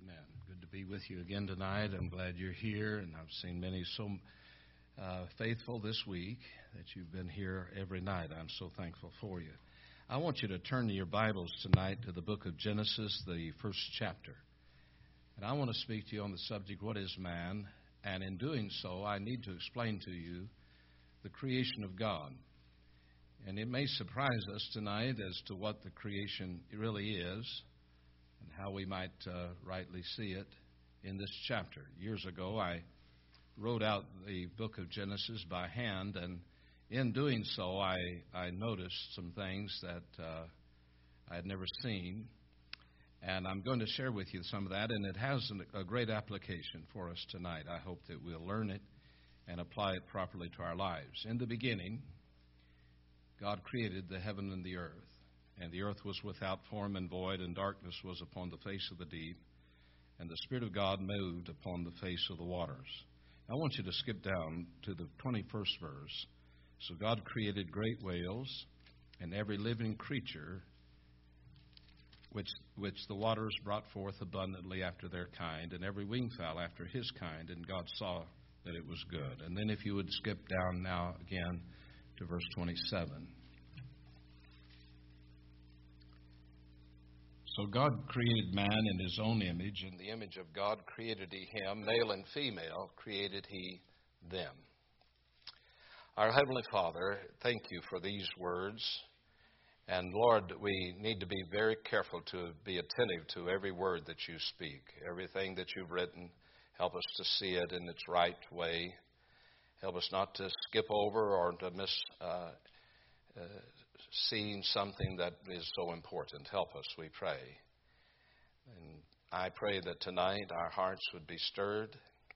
Amen. Good to be with you again tonight. I'm glad you're here, and I've seen many so faithful this week that you've been here every night. I'm so thankful for you. I want you to turn your Bibles tonight to the book of Genesis, the first chapter. And I want to speak to you on the subject, what is man? And in doing so, I need to explain to you the creation of God. And it may surprise us tonight as to what the creation really is and how we might rightly see it in this chapter. Years ago, I wrote out the book of Genesis by hand, and in doing so, I noticed some things that I had never seen. And I'm going to share with you some of that, and it has a great application for us tonight. I hope that we'll learn it and apply it properly to our lives. In the beginning, God created the heaven and the earth. And the earth was without form and void, and darkness was upon the face of the deep. And the Spirit of God moved upon the face of the waters. I want you to skip down to the 21st verse. So God created great whales and every living creature which the waters brought forth abundantly after their kind, and every winged fowl after his kind. And God saw that it was good. And then if you would skip down now again to verse 27. So God created man in his own image. In the image of God created he him. Male and female created he them. Our Heavenly Father, thank you for these words. And Lord, we need to be very careful to be attentive to every word that you speak. Everything that you've written, help us to see it in its right way. Help us not to skip over or to miss seeing something that is so important. Help us, we pray. And I pray that tonight our hearts would be stirred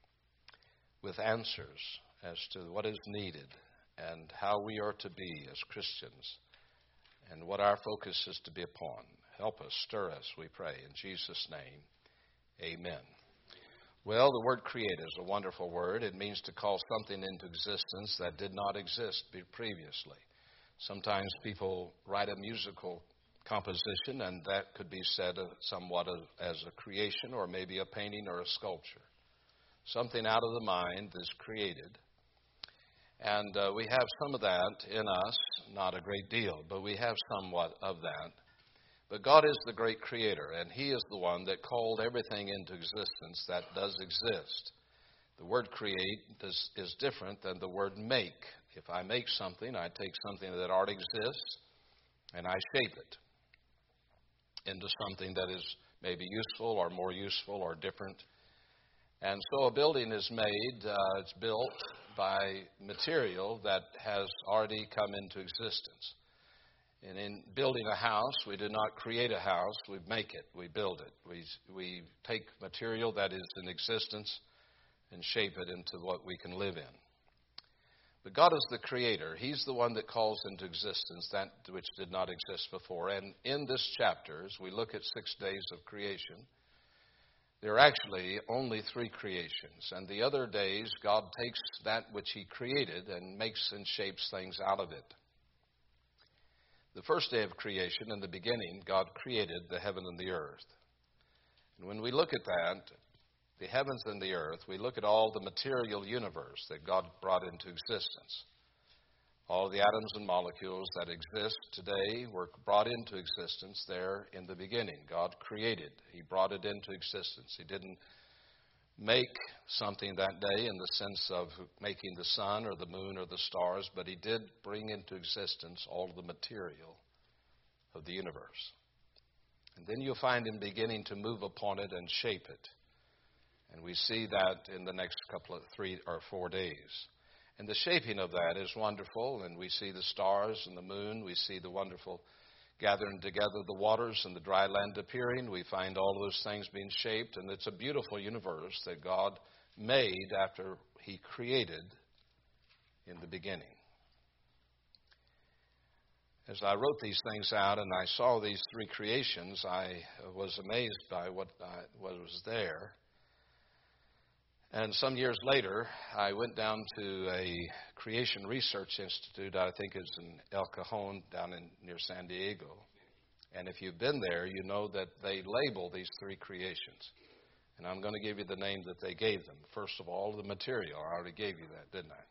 with answers as to what is needed and how we are to be as Christians and what our focus is to be upon. Help us, stir us, we pray. In Jesus' name, amen. Well, the word create is a wonderful word. It means to call something into existence that did not exist previously. Sometimes people write a musical composition, and that could be said somewhat as a creation or maybe a painting or a sculpture. Something out of the mind is created. And we have some of that in us, not a great deal, but we have somewhat of that. But God is the great creator, and he is the one that called everything into existence that does exist. The word create is different than the word make. If I make something, I take something that already exists and I shape it into something that is maybe useful or more useful or different. And so a building is made, it's built by material that has already come into existence. And in building a house, we do not create a house, we make it, we build it. We take material that is in existence and shape it into what we can live in. But God is the creator. He's the one that calls into existence that which did not exist before. And in this chapter, as we look at 6 days of creation, there are actually only 3 creations. And the other days, God takes that which he created and makes and shapes things out of it. The first day of creation, in the beginning, God created the heaven and the earth. And when we look at that, the heavens and the earth, we look at all the material universe that God brought into existence. All the atoms and molecules that exist today were brought into existence there in the beginning. God created. He brought it into existence. He didn't make something that day in the sense of making the sun or the moon or the stars, but he did bring into existence all the material of the universe. And then you'll find him beginning to move upon it and shape it. And we see that in the next 3 or 4 days. And the shaping of that is wonderful, and we see the stars and the moon. We see the wonderful gathering together the waters and the dry land appearing. We find all those things being shaped, and it's a beautiful universe that God made after he created in the beginning. As I wrote these things out and I saw these 3 creations, I was amazed by what was there. And some years later, I went down to a Creation Research Institute, I think it's in El Cajon, down near San Diego. And if you've been there, you know that they label these 3 creations. And I'm going to give you the name that they gave them. First of all, the material. I already gave you that, didn't I?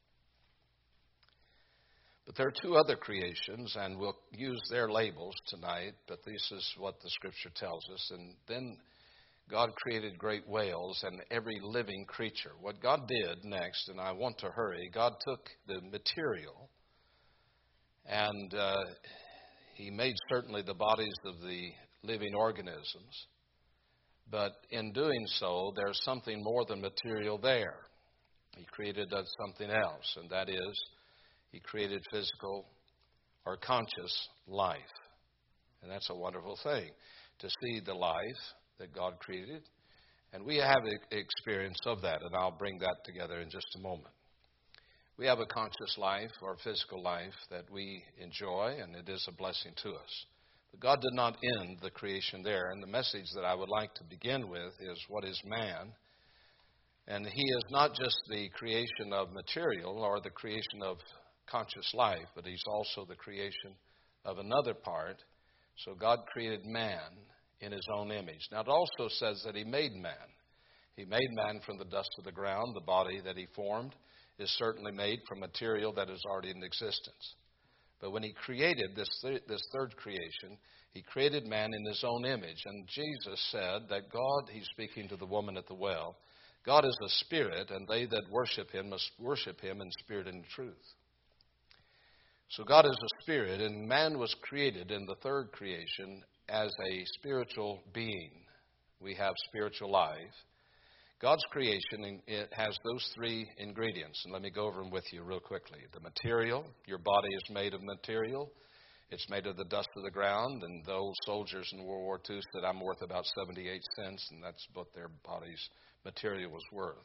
But there are two other creations, and we'll use their labels tonight, but this is what the Scripture tells us. And then God created great whales and every living creature. What God did next, and I want to hurry, God took the material and He made certainly the bodies of the living organisms. But in doing so, there's something more than material there. He created something else, and that is, He created physical or conscious life. And that's a wonderful thing, to see the life that God created. And we have experience of that, and I'll bring that together in just a moment. We have a conscious life or physical life that we enjoy, and it is a blessing to us. But God did not end the creation there. And the message that I would like to begin with is, what is man? And he is not just the creation of material or the creation of conscious life, but he's also the creation of another part. So God created man in his own image. Now it also says that he made man. He made man from the dust of the ground. The body that he formed is certainly made from material that is already in existence. But when he created this third creation, he created man in his own image. And Jesus said that God, he's speaking to the woman at the well, God is a spirit, and they that worship him must worship him in spirit and truth. So God is a spirit, and man was created in the third creation as a spiritual being. We have spiritual life. God's creation, it has those three ingredients, and let me go over them with you real quickly. The material, your body is made of material. It's made of the dust of the ground, and the old soldiers in World War II said, I'm worth about 78 cents, and that's what their body's material was worth.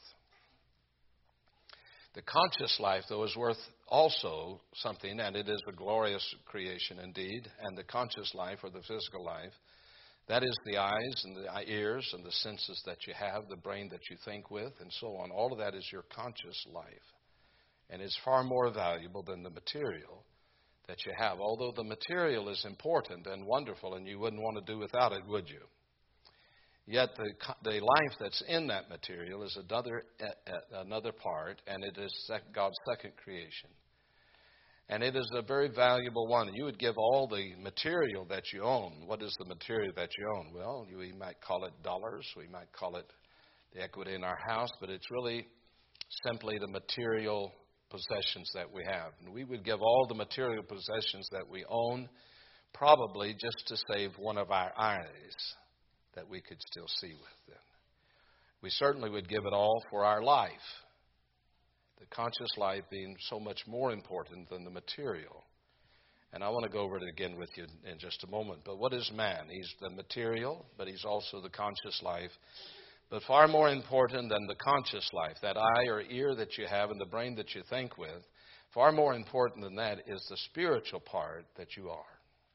The conscious life, though, is worth also something, and it is a glorious creation indeed. And the conscious life, or the physical life, that is the eyes and the ears and the senses that you have, the brain that you think with, and so on. All of that is your conscious life. And it's far more valuable than the material that you have. Although the material is important and wonderful, and you wouldn't want to do without it, would you? Yet the life that's in that material is another part, and it is God's second creation. And it is a very valuable one. You would give all the material that you own. What is the material that you own? Well, we might call it dollars. We might call it the equity in our house, but it's really simply the material possessions that we have. And we would give all the material possessions that we own probably just to save one of our eyes that we could still see with them. We certainly would give it all for our life. The conscious life being so much more important than the material. And I want to go over it again with you in just a moment. But what is man? He's the material, but he's also the conscious life. But far more important than the conscious life, that eye or ear that you have and the brain that you think with, far more important than that is the spiritual part that you are.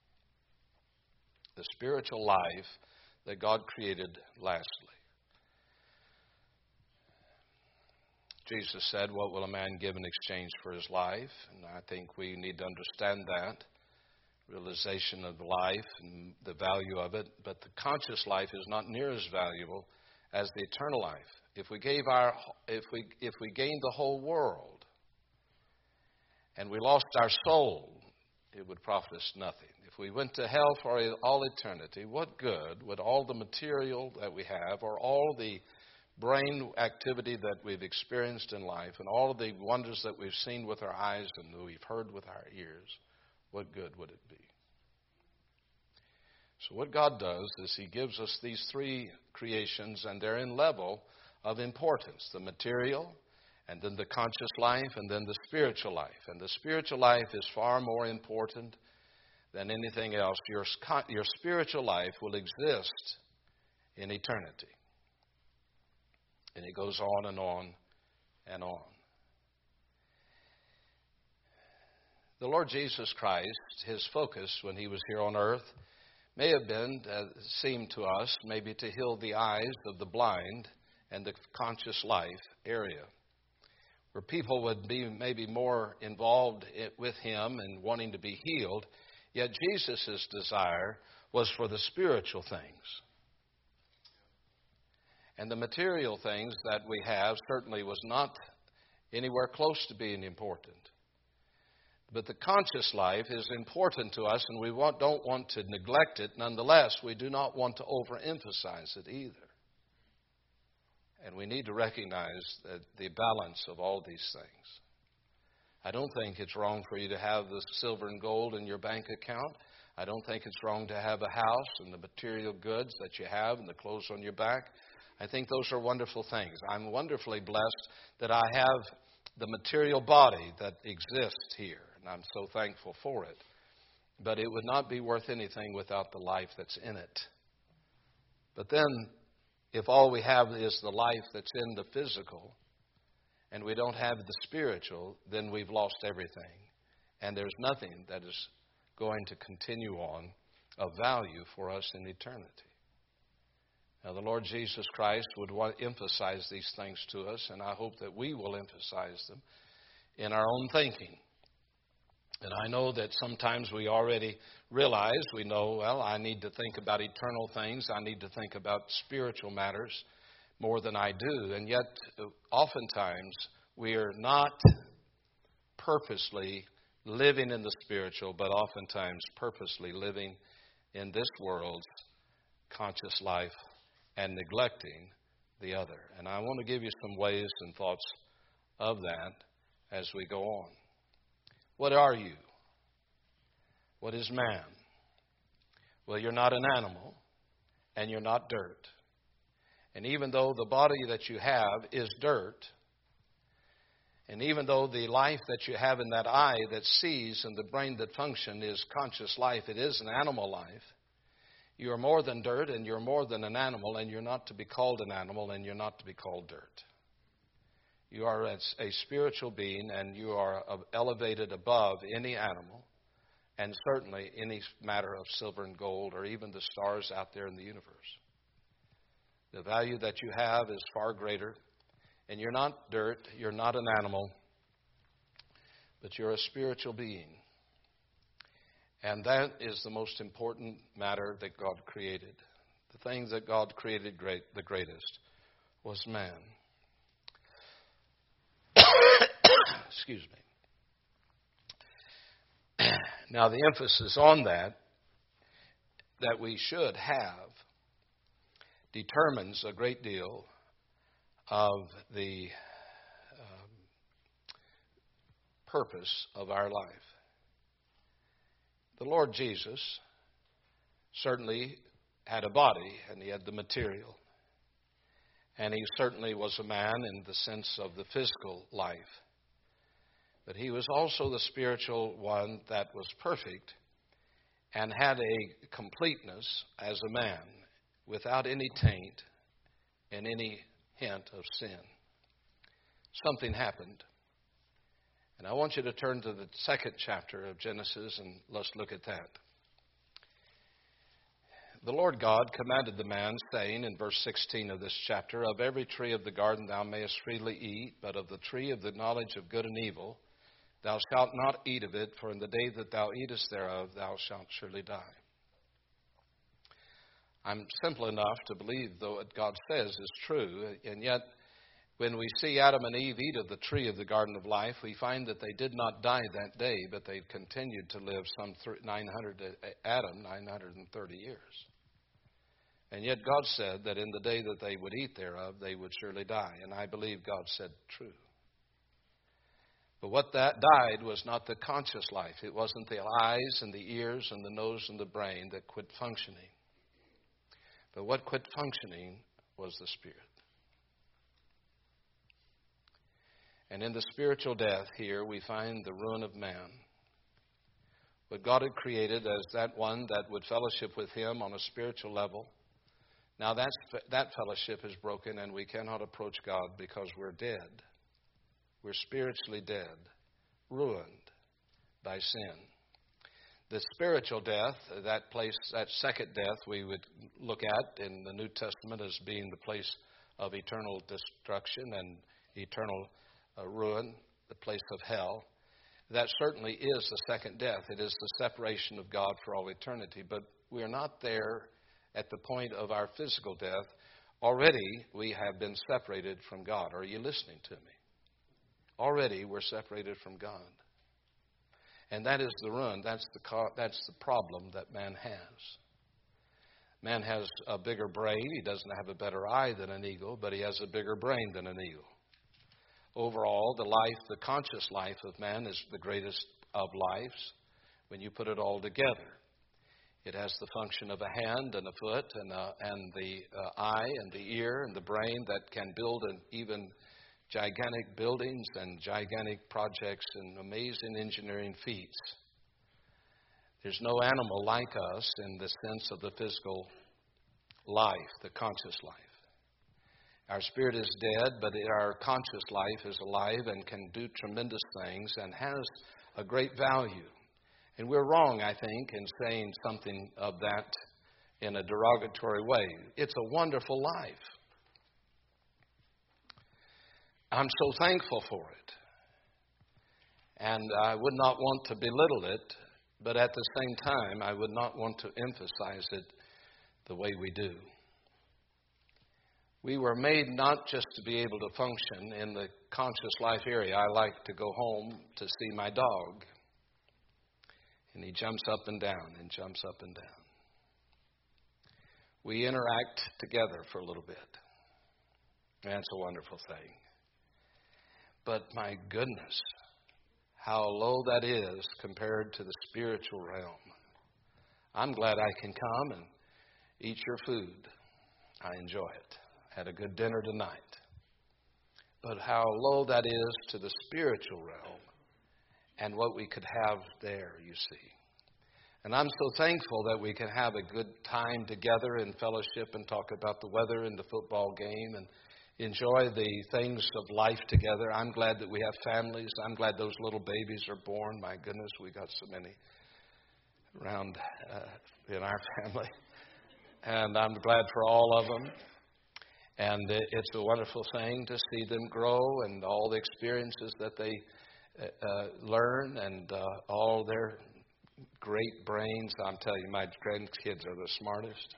The spiritual life that God created lastly. Jesus said, what will a man give in exchange for his life? And I think we need to understand that realization of life and the value of it. But the conscious life is not near as valuable as the eternal life. If we gained the whole world and we lost our soul, it would profit us nothing. If we went to hell for all eternity, what good would all the material that we have, or all the brain activity that we've experienced in life, and all of the wonders that we've seen with our eyes and we've heard with our ears, what good would it be? So what God does is he gives us these three creations, and they're in level of importance. The material, and then the conscious life, and then the spiritual life. And the spiritual life is far more important than anything else. Your spiritual life will exist in eternity. And it goes on and on and on. The Lord Jesus Christ, his focus when he was here on earth, may have been, seemed to us, maybe to heal the eyes of the blind and the conscious life area, where people would be maybe more involved with him and wanting to be healed. Yet Jesus' desire was for the spiritual things. And the material things that we have certainly was not anywhere close to being important. But the conscious life is important to us, and we don't want to neglect it. Nonetheless, we do not want to overemphasize it either. And we need to recognize the balance of all these things. I don't think it's wrong for you to have the silver and gold in your bank account. I don't think it's wrong to have a house and the material goods that you have and the clothes on your back. I think those are wonderful things. I'm wonderfully blessed that I have the material body that exists here, and I'm so thankful for it. But it would not be worth anything without the life that's in it. But then, if all we have is the life that's in the physical, and we don't have the spiritual, then we've lost everything. And there's nothing that is going to continue on of value for us in eternity. Now, the Lord Jesus Christ would emphasize these things to us, and I hope that we will emphasize them in our own thinking. And I know that sometimes we already realize, we know, well, I need to think about eternal things. I need to think about spiritual matters more than I do. And yet, oftentimes, we are not purposely living in the spiritual, but oftentimes purposely living in this world's conscious life and neglecting the other. And I want to give you some ways and thoughts of that as we go on. What are you? What is man? Well, you're not an animal, and you're not dirt. And even though the body that you have is dirt, and even though the life that you have in that eye that sees and the brain that functions is conscious life, it is an animal life, you are more than dirt, and you're more than an animal, and you're not to be called an animal, and you're not to be called dirt. You are a spiritual being, and you are elevated above any animal, and certainly any matter of silver and gold, or even the stars out there in the universe. The value that you have is far greater, and you're not dirt, you're not an animal, but you're a spiritual being. And that is the most important matter that God created. The things that God created the greatest was man. Excuse me. Now, the emphasis on that we should have determines a great deal of the purpose of our life. The Lord Jesus certainly had a body, and he had the material. And he certainly was a man in the sense of the physical life. But he was also the spiritual one that was perfect and had a completeness as a man without any taint and any hint of sin. Something happened. And I want you to turn to the second chapter of Genesis, and let's look at that. The Lord God commanded the man, saying in verse 16 of this chapter, "Of every tree of the garden thou mayest freely eat, but of the tree of the knowledge of good and evil thou shalt not eat of it, for in the day that thou eatest thereof thou shalt surely die." I'm simple enough to believe, though, what God says is true, and yet when we see Adam and Eve eat of the tree of the garden of life, we find that they did not die that day, but they continued to live some 930 years. And yet God said that in the day that they would eat thereof, they would surely die. And I believe God said true. But what that died was not the conscious life. It wasn't the eyes and the ears and the nose and the brain that quit functioning. But what quit functioning was the spirit. And in the spiritual death here, we find the ruin of man. What God had created as that one that would fellowship with him on a spiritual level. Now that fellowship is broken, and we cannot approach God because we're dead. We're spiritually dead, ruined by sin. The spiritual death, that place, that second death, we would look at in the New Testament as being the place of eternal destruction and eternal ruin, the place of hell. That certainly is the second death. It is the separation of God for all eternity. But we are not there at the point of our physical death. Already we have been separated from God. Are you listening to me? Already we're separated from God. And that is the ruin. That's the problem that man has. Man has a bigger brain. He doesn't have a better eye than an eagle, but he has a bigger brain than an eagle. Overall, the conscious life of man is the greatest of lives when you put it all together. It has the function of a hand and a foot and the eye and the ear and the brain that can build even gigantic buildings and gigantic projects and amazing engineering feats. There's no animal like us in the sense of the physical life, the conscious life. Our spirit is dead, but our conscious life is alive and can do tremendous things and has a great value. And we're wrong, I think, in saying something of that in a derogatory way. It's a wonderful life. I'm so thankful for it. And I would not want to belittle it, but at the same time, I would not want to emphasize it the way we do. We were made not just to be able to function in the conscious life area. I like to go home to see my dog. And he jumps up and down and jumps up and down. We interact together for a little bit. That's a wonderful thing. But my goodness, how low that is compared to the spiritual realm. I'm glad I can come and eat your food. I enjoy it. Had a good dinner tonight. But how low that is to the spiritual realm and what we could have there, you see. And I'm so thankful that we can have a good time together in fellowship and talk about the weather and the football game and enjoy the things of life together. I'm glad that we have families. I'm glad those little babies are born. My goodness, we got so many around in our family. And I'm glad for all of them. And it's a wonderful thing to see them grow and all the experiences that they learn and all their great brains. I'm telling you, my grandkids are the smartest.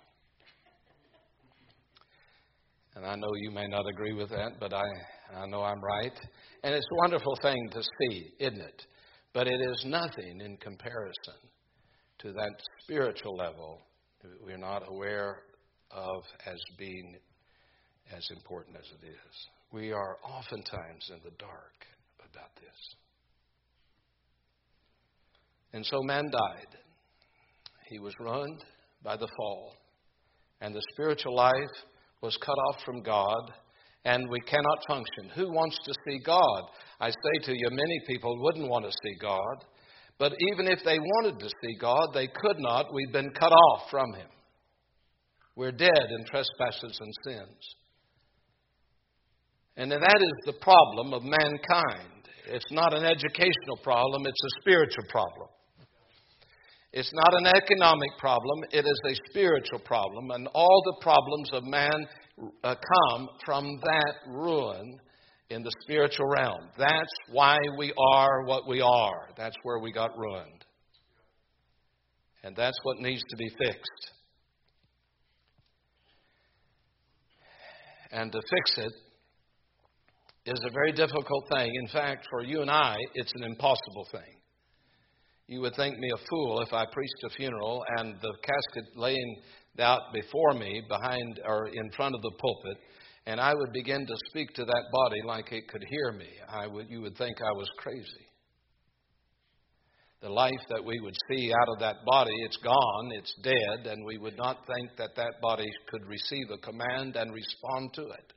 And I know you may not agree with that, but I know I'm right. And it's a wonderful thing to see, isn't it? But it is nothing in comparison to that spiritual level we're not aware of as being as important as it is. We are oftentimes in the dark about this. And so man died. He was ruined by the fall. And the spiritual life was cut off from God, and we cannot function. Who wants to see God? I say to you, many people wouldn't want to see God. But even if they wanted to see God, they could not. We've been cut off from Him. We're dead in trespasses and sins. And that is the problem of mankind. It's not an educational problem, it's a spiritual problem. It's not an economic problem, it is a spiritual problem. And all the problems of man come from that ruin in the spiritual realm. That's why we are what we are. That's where we got ruined. And that's what needs to be fixed. And to fix it is a very difficult thing. In fact, for you and I, it's an impossible thing. You would think me a fool if I preached a funeral and the casket laying out before me behind or in front of the pulpit, and I would begin to speak to that body like it could hear me. You would think I was crazy. The life that we would see out of that body, it's gone, it's dead, and we would not think that that body could receive a command and respond to it.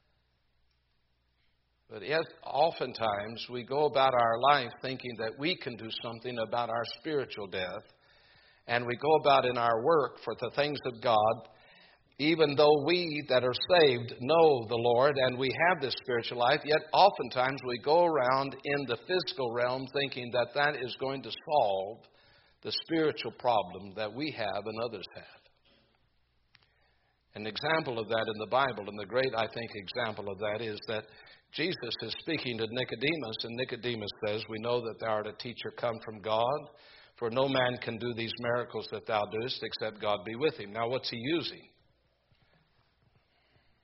But yet, oftentimes, we go about our life thinking that we can do something about our spiritual death, and we go about in our work for the things of God, even though we that are saved know the Lord and we have this spiritual life, yet oftentimes we go around in the physical realm thinking that that is going to solve the spiritual problem that we have and others have. An example of that in the Bible, and the great, I think, example of that is that Jesus is speaking to Nicodemus, and Nicodemus says, "We know that thou art a teacher come from God, for no man can do these miracles that thou doest except God be with him." Now, what's he using?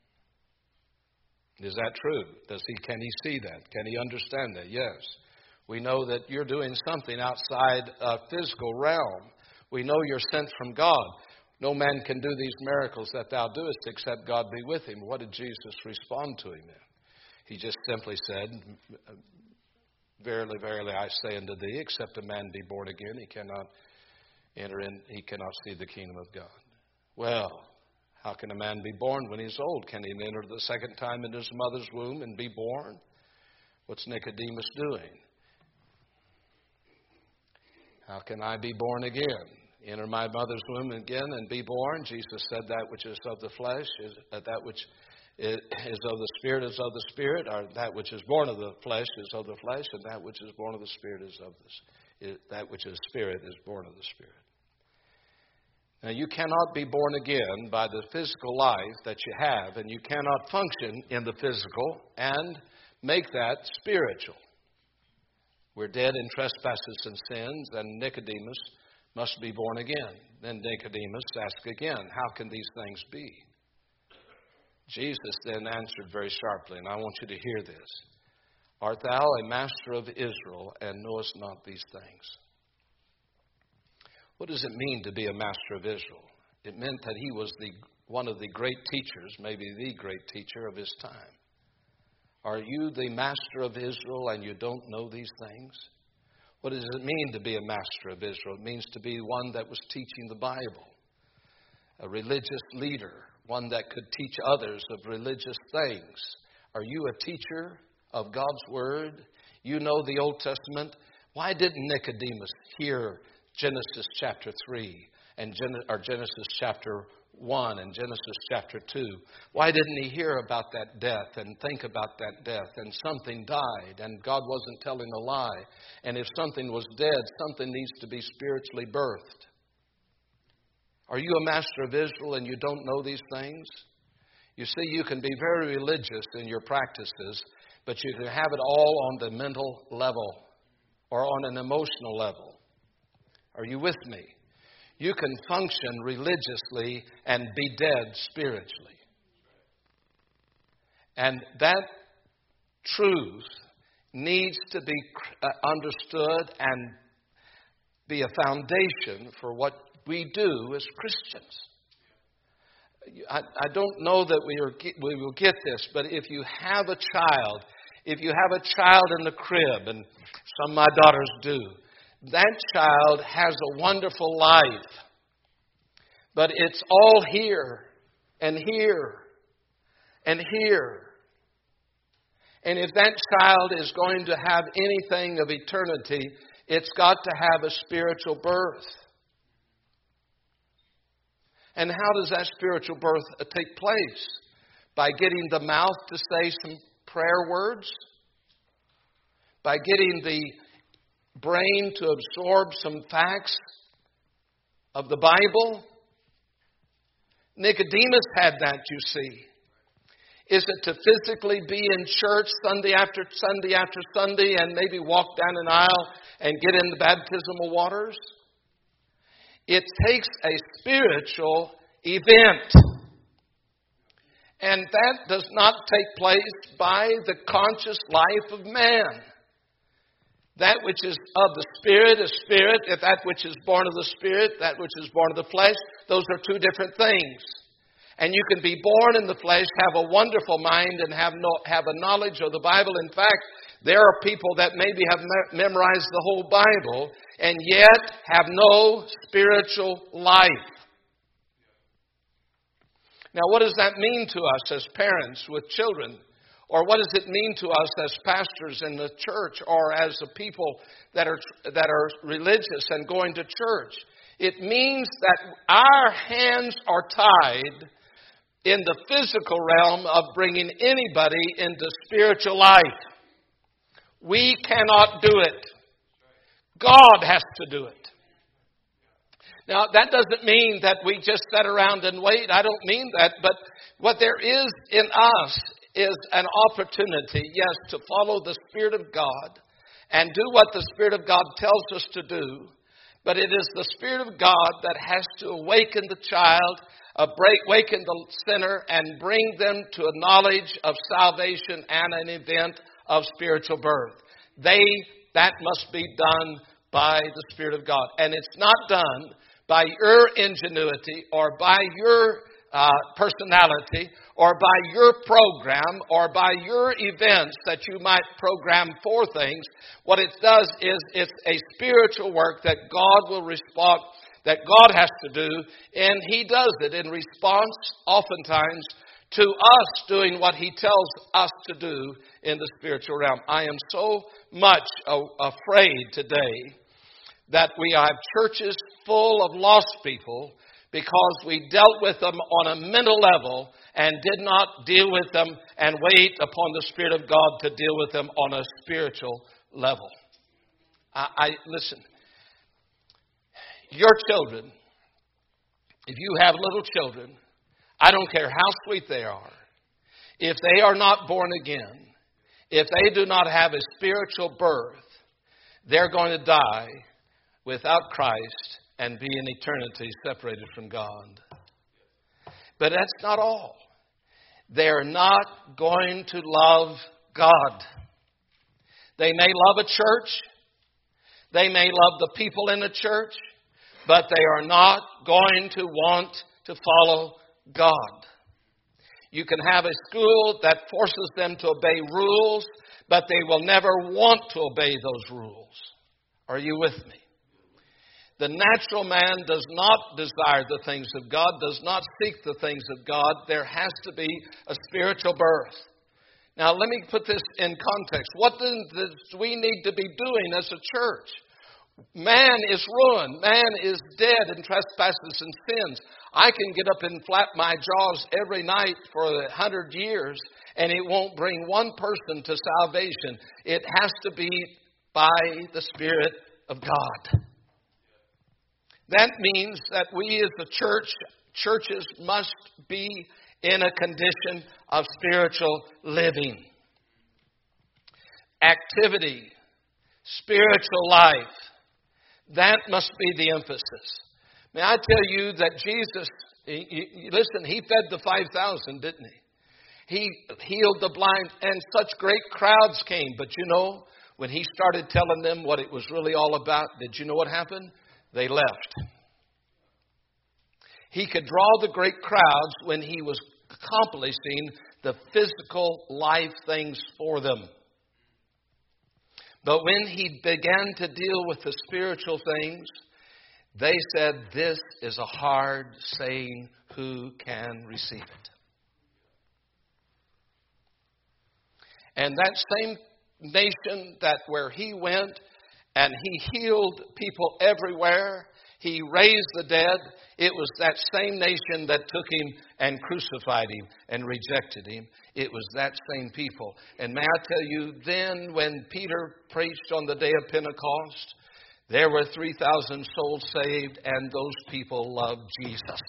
Is that true? Can he see that? Can he understand that? Yes. We know that you're doing something outside a physical realm. We know you're sent from God. No man can do these miracles that thou doest except God be with him. What did Jesus respond to him then? He just simply said, verily, verily, I say unto thee, except a man be born again, he cannot see the kingdom of God. Well, how can a man be born when he's old? Can he enter the second time into his mother's womb and be born? What's Nicodemus doing? How can I be born again? Enter my mother's womb again and be born? Jesus said that which is of the flesh, that which is of the Spirit is of the Spirit, or that which is born of the flesh is of the flesh, and that which is born of the Spirit is of that which is Spirit is born of the Spirit. Now, you cannot be born again by the physical life that you have, and you cannot function in the physical and make that spiritual. We're dead in trespasses and sins, and Nicodemus must be born again. Then Nicodemus asked again, how can these things be? Jesus then answered very sharply, and I want you to hear this. Art thou a master of Israel, and knowest not these things? What does it mean to be a master of Israel? It meant that he was one of the great teachers, maybe the great teacher of his time. Are you the master of Israel and you don't know these things? What does it mean to be a master of Israel? It means to be one that was teaching the Bible, a religious leader, one that could teach others of religious things. Are you a teacher of God's Word? You know the Old Testament. Why didn't Nicodemus hear Genesis chapter 3 and Genesis chapter 1 and Genesis chapter 2? Why didn't he hear about that death and think about that death? And something died and God wasn't telling a lie. And if something was dead, something needs to be spiritually birthed. Are you a master of Israel and you don't know these things? You see, you can be very religious in your practices, but you can have it all on the mental level or on an emotional level. Are you with me? You can function religiously and be dead spiritually. And that truth needs to be understood and be a foundation for what we do as Christians. I don't know that we will get this, but if you have a child, in the crib, and some of my daughters do, that child has a wonderful life. But it's all here and here and here. And if that child is going to have anything of eternity, it's got to have a spiritual birth. And how does that spiritual birth take place? By getting the mouth to say some prayer words? By getting the brain to absorb some facts of the Bible? Nicodemus had that, you see. Is it to physically be in church Sunday after Sunday after Sunday and maybe walk down an aisle and get in the baptismal waters? It takes a spiritual event. And that does not take place by the conscious life of man. That which is of the Spirit is spirit. If that which is born of the Spirit, that which is born of the flesh, those are two different things. And you can be born in the flesh, have a wonderful mind, and have a knowledge of the Bible. In fact, there are people that maybe have memorized the whole Bible and yet have no spiritual life. Now, what does that mean to us as parents with children? Or what does it mean to us as pastors in the church or as a people that are religious and going to church? It means that our hands are tied in the physical realm of bringing anybody into spiritual life. We cannot do it. God has to do it. Now, that doesn't mean that we just sit around and wait. I don't mean that. But what there is in us is an opportunity, yes, to follow the Spirit of God and do what the Spirit of God tells us to do. But it is the Spirit of God that has to awaken the child, awaken the sinner and bring them to a knowledge of salvation and an event of spiritual birth. That must be done by the Spirit of God. And it's not done by your ingenuity or by your personality or by your program or by your events that you might program for things. What it does is it's a spiritual work that God will respond, that God has to do, and He does it in response oftentimes to us doing what He tells us to do in the spiritual realm. I am so much afraid today that we have churches full of lost people because we dealt with them on a mental level and did not deal with them and wait upon the Spirit of God to deal with them on a spiritual level. Listen, your children, if you have little children, I don't care how sweet they are, if they are not born again, if they do not have a spiritual birth, they're going to die without Christ and be in eternity separated from God. But that's not all. They're not going to love God. They may love a church. They may love the people in the church. But they are not going to want to follow God. You can have a school that forces them to obey rules, but they will never want to obey those rules. Are you with me? The natural man does not desire the things of God, does not seek the things of God. There has to be a spiritual birth. Now, let me put this in context. What do we need to be doing as a church? Man is ruined. Man is dead in trespasses and sins. I can get up and flap my jaws every night for 100 years, and it won't bring one person to salvation. It has to be by the Spirit of God. That means that we as a churches must be in a condition of spiritual living. Activity, spiritual life, that must be the emphasis. May I tell you that Jesus, listen, He fed the 5,000, didn't He? He healed the blind, and such great crowds came. But you know, when He started telling them what it was really all about, did you know what happened? They left. He could draw the great crowds when He was accomplishing the physical life things for them. But when He began to deal with the spiritual things, they said, this is a hard saying, who can receive it? And that same nation that where He went and He healed people everywhere, He raised the dead, it was that same nation that took Him and crucified Him and rejected Him. It was that same people. And may I tell you, then when Peter preached on the day of Pentecost, there were 3,000 souls saved, and those people loved Jesus.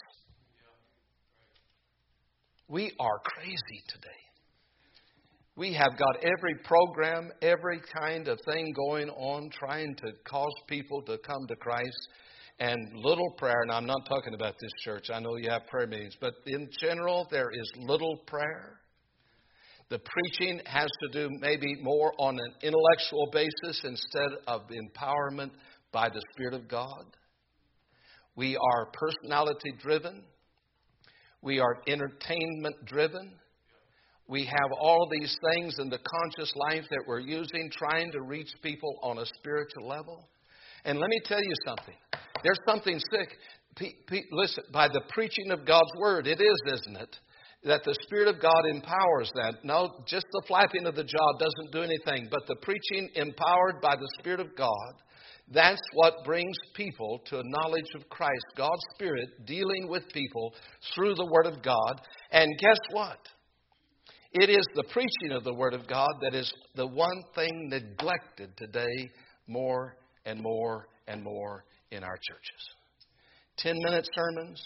We are crazy today. We have got every program, every kind of thing going on, trying to cause people to come to Christ. And little prayer, and I'm not talking about this church. I know you have prayer meetings, but in general, there is little prayer. The preaching has to do maybe more on an intellectual basis instead of empowerment by the Spirit of God. We are personality driven. We are entertainment driven. We have all these things in the conscious life that we're using, trying to reach people on a spiritual level. And let me tell you something. There's something sick. Listen, by the preaching of God's Word, it is, isn't it? That the Spirit of God empowers that. No, just the flapping of the jaw doesn't do anything. But the preaching empowered by the Spirit of God, that's what brings people to a knowledge of Christ. God's Spirit dealing with people through the Word of God. And guess what? It is the preaching of the Word of God that is the one thing neglected today more and more and more in our churches. 10-minute sermons.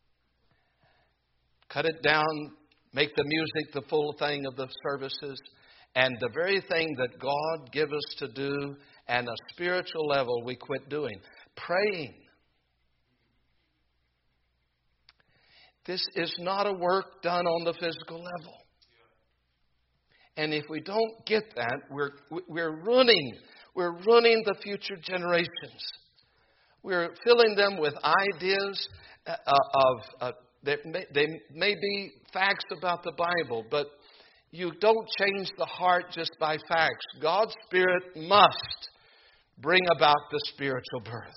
Cut it down. Make the music the full thing of the services. And the very thing that God gives us to do at a spiritual level, we quit doing. Praying. This is not a work done on the physical level. And if we don't get that, we're ruining the future generations. We're filling them with ideas they may be facts about the Bible, but you don't change the heart just by facts. God's Spirit must bring about the spiritual birth.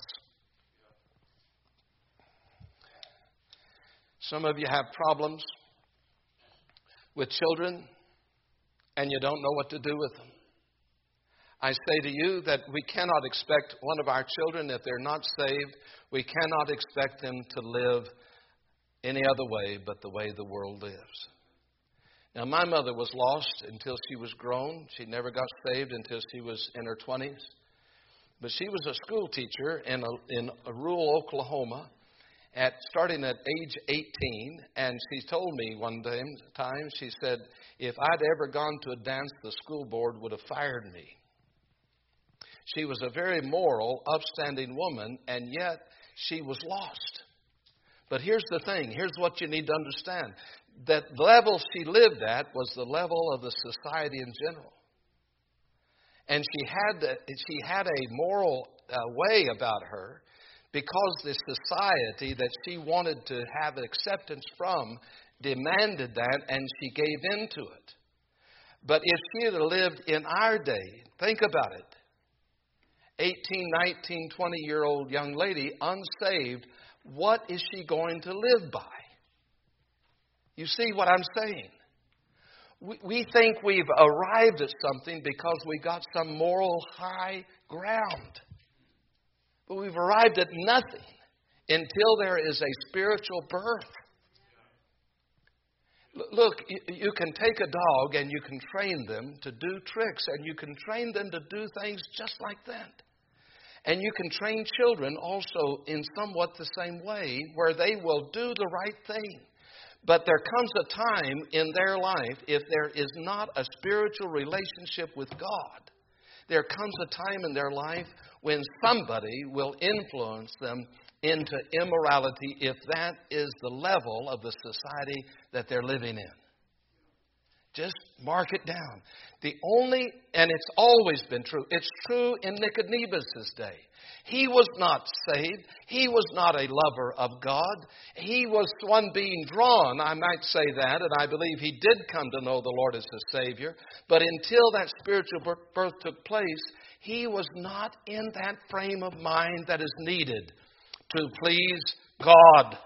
Some of you have problems with children, and you don't know what to do with them. I say to you that we cannot expect one of our children, if they're not saved, we cannot expect them to live any other way but the way the world lives. Now, my mother was lost until she was grown. She never got saved until she was in her 20s. But she was a school teacher in a rural Oklahoma starting at age 18. And she told me one time, she said, if I'd ever gone to a dance, the school board would have fired me. She was a very moral, upstanding woman, and yet she was lost. But here's the thing. Here's what you need to understand. That level she lived at was the level of the society in general. And she had a moral way about her because the society that she wanted to have acceptance from demanded that, and she gave in to it. But if she had lived in our day, think about it. 18, 19, 20-year-old young lady, unsaved, what is she going to live by? You see what I'm saying? We think we've arrived at something because we got some moral high ground. But we've arrived at nothing until there is a spiritual birth. Look, you can take a dog and you can train them to do tricks, and you can train them to do things just like that. And you can train children also in somewhat the same way, where they will do the right thing. But there comes a time in their life, if there is not a spiritual relationship with God, there comes a time in their life when somebody will influence them into immorality, if that is the level of the society that they're living in. Just mark it down. And it's always been true. It's true in Nicodemus' day. He was not saved. He was not a lover of God. He was one being drawn, I might say that, and I believe he did come to know the Lord as his Savior. But until that spiritual birth took place, he was not in that frame of mind that is needed to please God.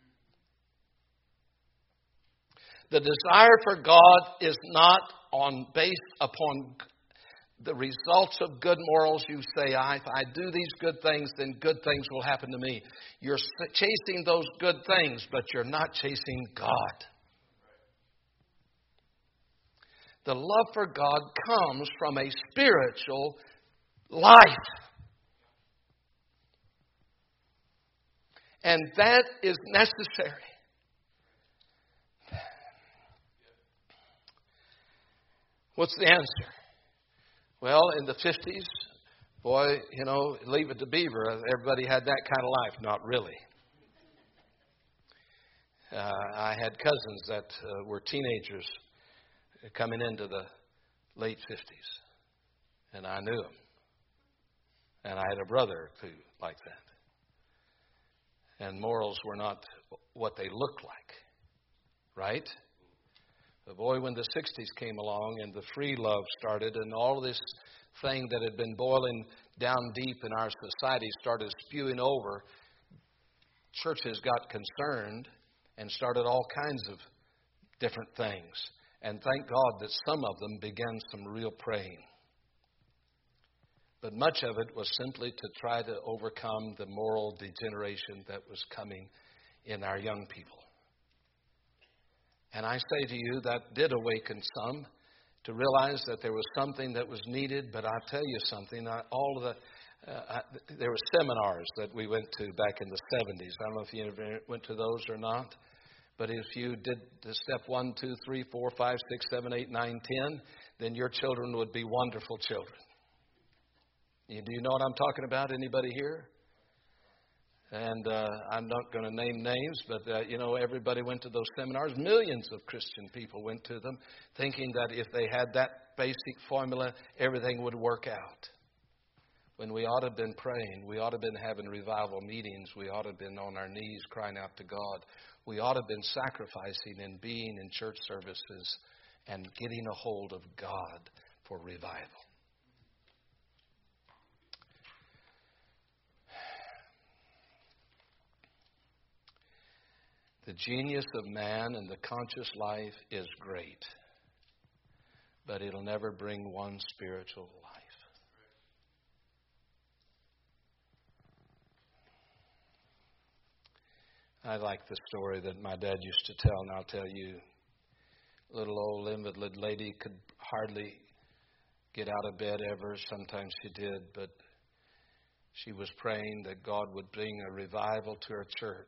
The desire for God is not based upon the results of good morals. You say, if I do these good things, then good things will happen to me. You're chasing those good things, but you're not chasing God. The love for God comes from a spiritual life. And that is necessary. What's the answer? Well, in the 50s, boy, Leave It to Beaver, everybody had that kind of life. Not really. I had cousins that were teenagers coming into the late 50s, and I knew them. And I had a brother or two like that. And morals were not what they looked like, right? But boy, when the 60s came along and the free love started and all this thing that had been boiling down deep in our society started spewing over, churches got concerned and started all kinds of different things. And thank God that some of them began some real praying. But much of it was simply to try to overcome the moral degeneration that was coming in our young people. And I say to you, that did awaken some to realize that there was something that was needed. But I'll tell you something, there were seminars that we went to back in the 70s. I don't know if you ever went to those or not. But if you did the step 1, 2, 3, 4, 5, 6, 7, 8, 9, 10, then your children would be wonderful children. Do you know what I'm talking about? Anybody here? And I'm not going to name names, but, everybody went to those seminars. Millions of Christian people went to them thinking that if they had that basic formula, everything would work out. When we ought to have been praying, we ought to have been having revival meetings, we ought to have been on our knees crying out to God. We ought to have been sacrificing and being in church services and getting a hold of God for revival. The genius of man and the conscious life is great, but it'll never bring one spiritual life. I like the story that my dad used to tell, and I'll tell you. Little old invalid lady could hardly get out of bed ever. Sometimes she did, but she was praying that God would bring a revival to her church.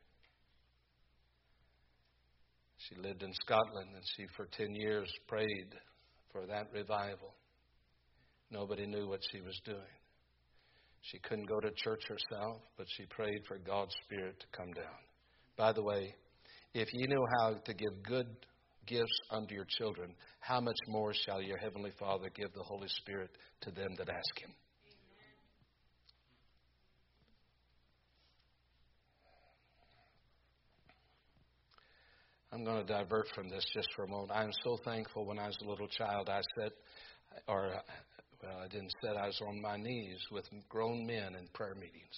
She lived in Scotland, and she for 10 years prayed for that revival. Nobody knew what she was doing. She couldn't go to church herself, but she prayed for God's Spirit to come down. By the way, if you knew how to give good gifts unto your children, how much more shall your Heavenly Father give the Holy Spirit to them that ask Him? I'm going to divert from this just for a moment. I'm so thankful when I was a little child, I was on my knees with grown men in prayer meetings.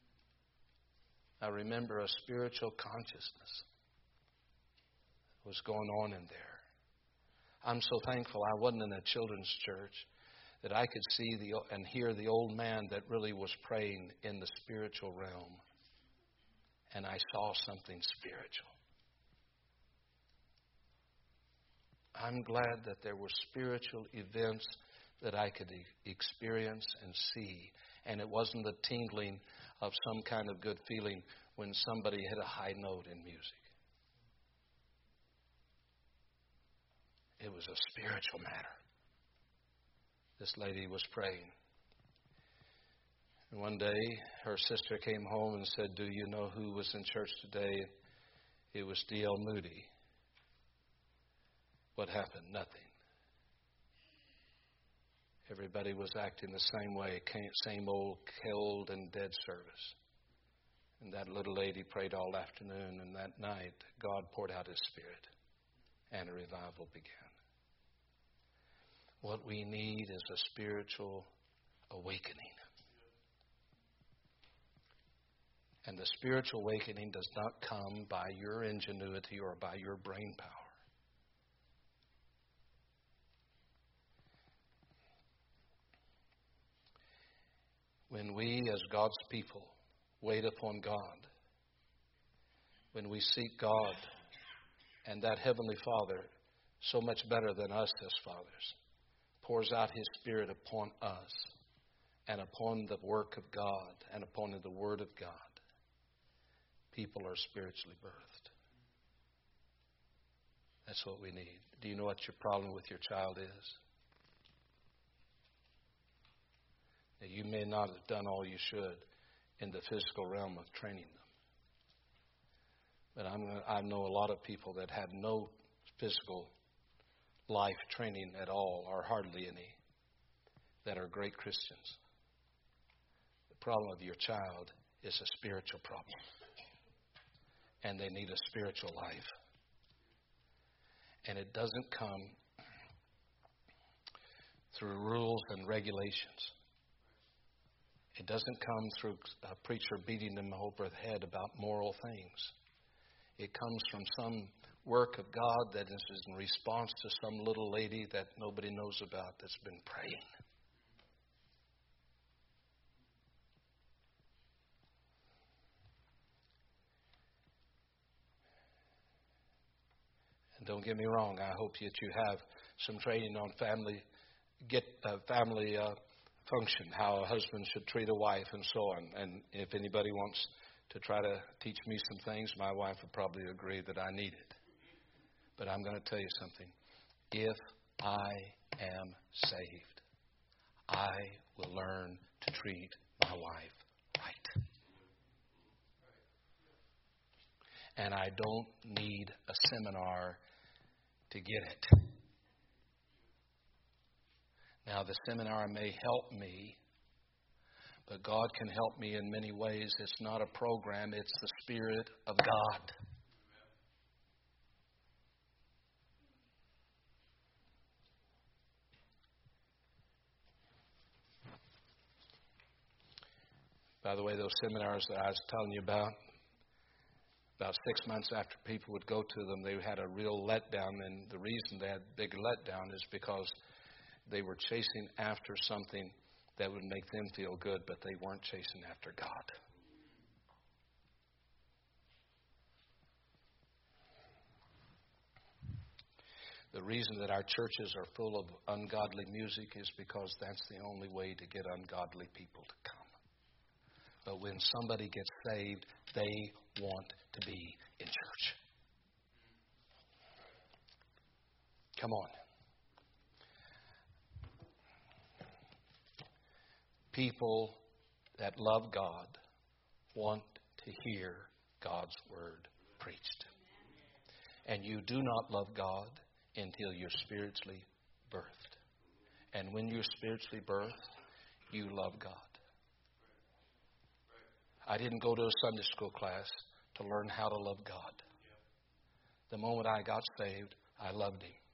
I remember a spiritual consciousness was going on in there. I'm so thankful I wasn't in a children's church, that I could see and hear the old man that really was praying in the spiritual realm. And I saw something spiritual. I'm glad that there were spiritual events that I could experience and see. And it wasn't the tingling of some kind of good feeling when somebody hit a high note in music. It was a spiritual matter. This lady was praying. And one day, her sister came home and said, "Do you know who was in church today?" It was D.L. Moody. What happened? Nothing. Everybody was acting the same way, same old cold and dead service. And that little lady prayed all afternoon, and that night God poured out His Spirit, and a revival began. What we need is a spiritual awakening. And the spiritual awakening does not come by your ingenuity or by your brain power. When we, as God's people, wait upon God, when we seek God and that Heavenly Father, so much better than us as fathers, pours out His Spirit upon us and upon the work of God and upon the Word of God, people are spiritually birthed. That's what we need. Do you know what your problem with your child is? Now, you may not have done all you should in the physical realm of training them. But I know a lot of people that had no physical life training at all, or hardly any, that are great Christians. The problem of your child is a spiritual problem. And they need a spiritual life. And it doesn't come through rules and regulations. It doesn't come through a preacher beating them over the head about moral things. It comes from some work of God that is in response to some little lady that nobody knows about that's been praying. And don't get me wrong, I hope that you have some training on family function, how a husband should treat a wife and so on. And if anybody wants to try to teach me some things, my wife would probably agree that I need it. But I'm going to tell you something. If I am saved, I will learn to treat my wife right. And I don't need a seminar to get it. Now, the seminar may help me, but God can help me in many ways. It's not a program, it's the Spirit of God. By the way, those seminars that I was telling you about 6 months after people would go to them, they had a real letdown. And the reason they had big letdown is because they were chasing after something that would make them feel good, but they weren't chasing after God. The reason that our churches are full of ungodly music is because that's the only way to get ungodly people to come. But when somebody gets saved, they want to be in church. Come on. People that love God want to hear God's word preached. And you do not love God until you're spiritually birthed. And when you're spiritually birthed, you love God. I didn't go to a Sunday school class to learn how to love God. The moment I got saved, I loved Him.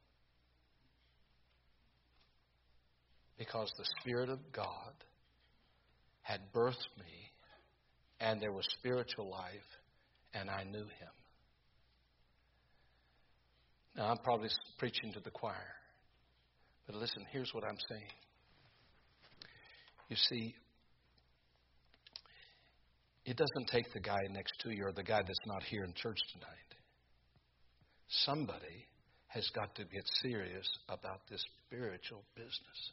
Because the Spirit of God had birthed me, and there was spiritual life, and I knew Him. Now, I'm probably preaching to the choir. But listen, here's what I'm saying. You see, it doesn't take the guy next to you or the guy that's not here in church tonight. Somebody has got to get serious about this spiritual business.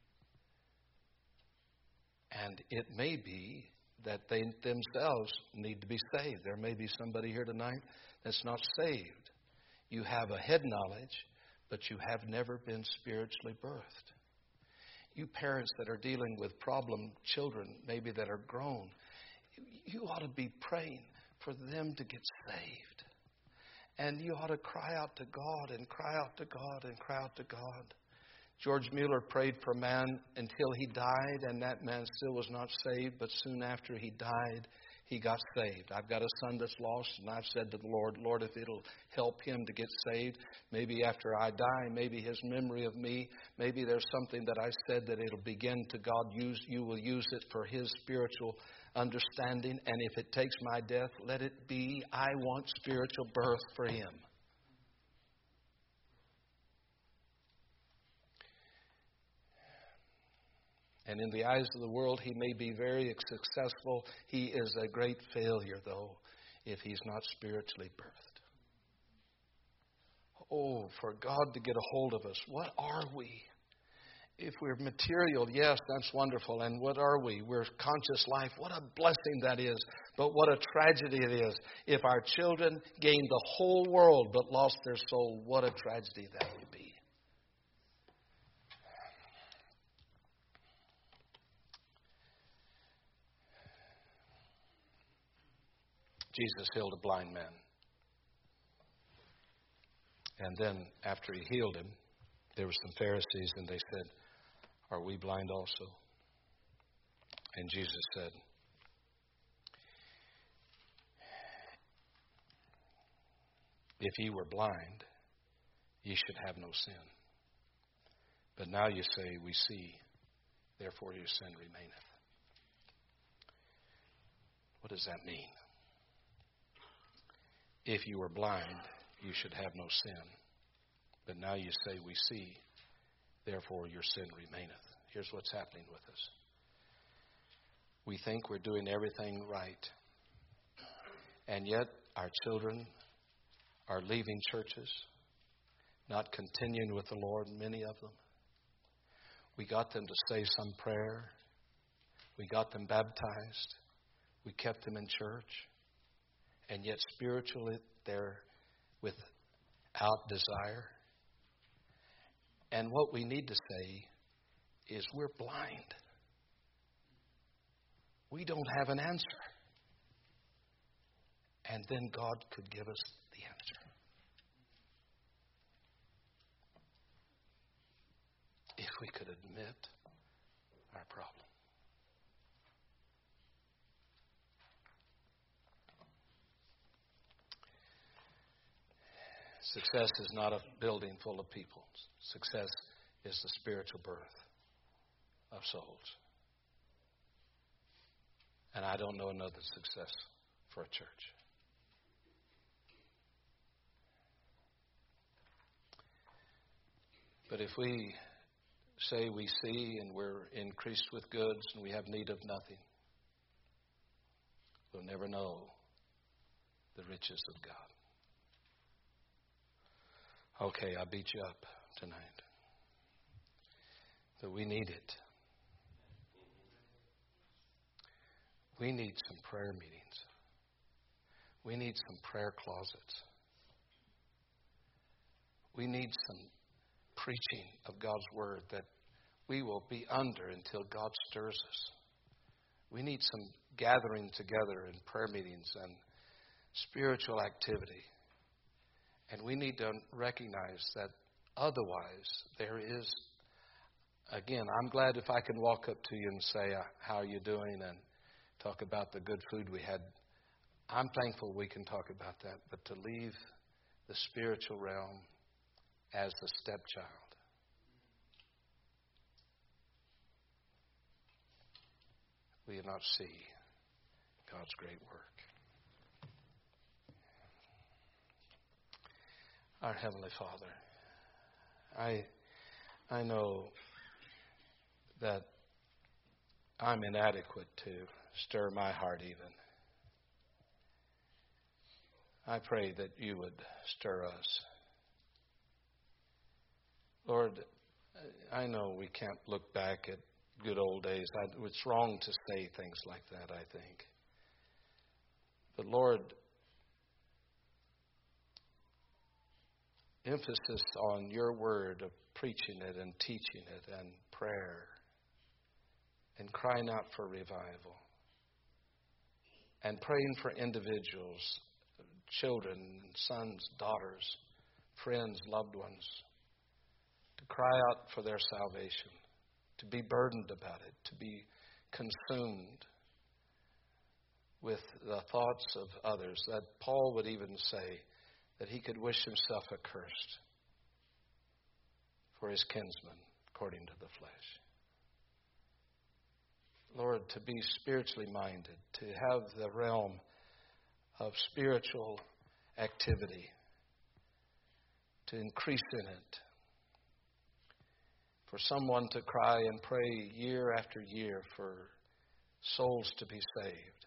And it may be that they themselves need to be saved. There may be somebody here tonight that's not saved. You have a head knowledge, but you have never been spiritually birthed. You parents that are dealing with problem children, maybe that are grown, you ought to be praying for them to get saved. And you ought to cry out to God and cry out to God and cry out to God. George Mueller prayed for a man until he died, and that man still was not saved, but soon after he died, he got saved. I've got a son that's lost, and I've said to the Lord, Lord, if it'll help him to get saved, maybe after I die, maybe his memory of me, maybe there's something that I said that it'll begin to God use, you will use it for his spiritual understanding, and if it takes my death, let it be. I want spiritual birth for him. And in the eyes of the world, he may be very successful. He is a great failure, though, if he's not spiritually birthed. Oh, for God to get a hold of us. What are we? If we're material, yes, that's wonderful. And what are we? We're conscious life. What a blessing that is. But what a tragedy it is. If our children gained the whole world but lost their soul, what a tragedy that would be. Jesus healed a blind man. And then after he healed him, there were some Pharisees, and they said, are we blind also? And Jesus said, if ye were blind, ye should have no sin. But now you say, we see, therefore your sin remaineth. What does that mean? If you were blind, you should have no sin. But now you say, we see, therefore your sin remaineth. Here's what's happening with us. We think we're doing everything right. And yet our children are leaving churches, not continuing with the Lord, many of them. We got them to say some prayer. We got them baptized. We kept them in church. And yet spiritually they're without desire. And what we need to say is we're blind. We don't have an answer. And then God could give us the answer. If we could admit our problem. Success is not a building full of people. Success is the spiritual birth of souls. And I don't know another success for a church. But if we say we see and we're increased with goods and we have need of nothing, we'll never know the riches of God. Okay, I beat you up tonight. But we need it. We need some prayer meetings. We need some prayer closets. We need some preaching of God's Word that we will be under until God stirs us. We need some gathering together in prayer meetings and spiritual activity. And we need to recognize that otherwise there is, again, I'm glad if I can walk up to you and say, how are you doing? And talk about the good food we had. I'm thankful we can talk about that. But to leave the spiritual realm as the stepchild, we do not see God's great work. Our Heavenly Father, I know that I'm inadequate to stir my heart even. I pray that you would stir us. Lord, I know we can't look back at good old days. It's wrong to say things like that, I think. But Lord, emphasis on your word of preaching it and teaching it and prayer and crying out for revival and praying for individuals, children, sons, daughters, friends, loved ones, to cry out for their salvation, to be burdened about it, to be consumed with the thoughts of others. That Paul would even say that he could wish himself accursed for his kinsmen, according to the flesh. Lord, to be spiritually minded, to have the realm of spiritual activity, to increase in it, for someone to cry and pray year after year for souls to be saved.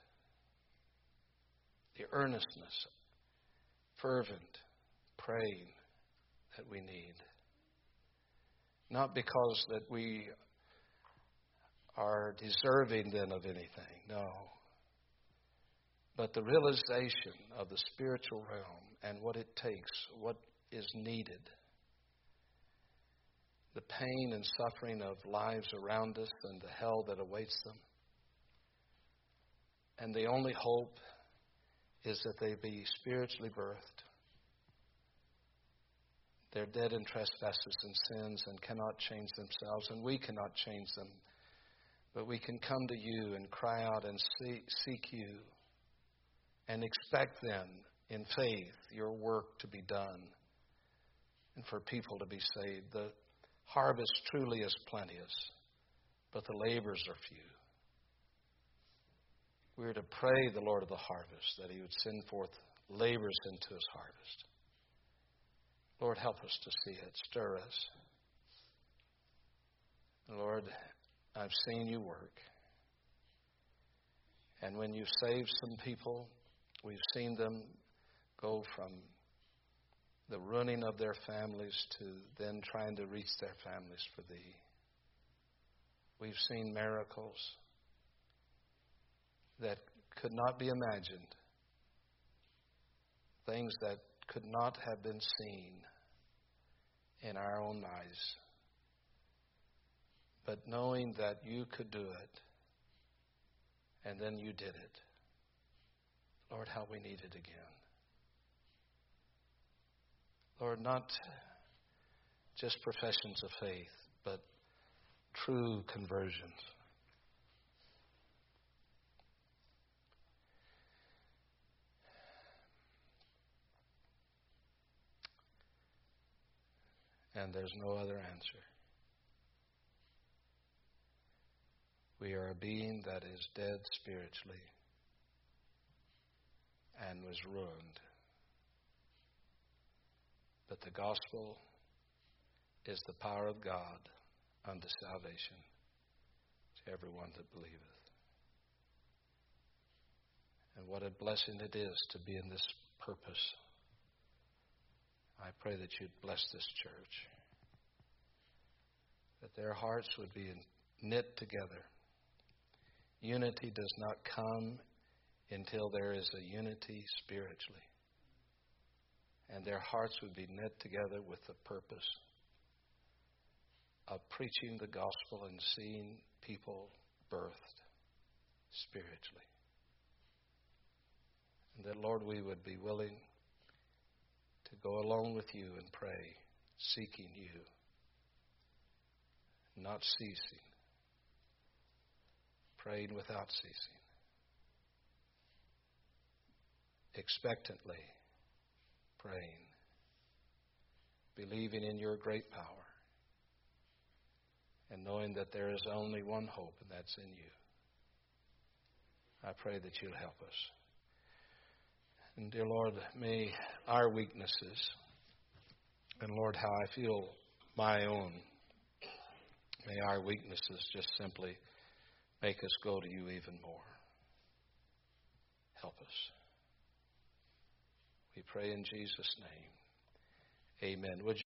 The earnestness, fervent praying that we need. Not because that we are deserving then of anything, no. But the realization of the spiritual realm and what it takes, what is needed. The pain and suffering of lives around us and the hell that awaits them. And the only hope is that they be spiritually birthed. They're dead in trespasses and sins and cannot change themselves, and we cannot change them. But we can come to you and cry out and seek you and expect then, in faith, your work to be done and for people to be saved. The harvest truly is plenteous, but the labors are few. We are to pray the Lord of the harvest that he would send forth labors into his harvest. Lord, help us to see it. Stir us. Lord, I've seen you work. And when you save some people, we've seen them go from the ruining of their families to then trying to reach their families for thee. We've seen miracles that could not be imagined. Things that could not have been seen in our own eyes. But knowing that you could do it, and then you did it. Lord, how we need it again. Lord, not just professions of faith, but true conversions. And there's no other answer. We are a being that is dead spiritually and was ruined. But the gospel is the power of God unto salvation to everyone that believeth. And what a blessing it is to be in this purpose. I pray that you'd bless this church, that their hearts would be knit together. Unity does not come until there is a unity spiritually. And their hearts would be knit together with the purpose of preaching the gospel and seeing people birthed spiritually. And that, Lord, we would be willing to go along with you and pray, seeking you, not ceasing, praying without ceasing, expectantly praying, believing in your great power, and knowing that there is only one hope, and that's in you. I pray that you'll help us. And dear Lord, may our weaknesses, and Lord, how I feel my own, may our weaknesses just simply make us go to you even more. Help us. We pray in Jesus' name. Amen. Would you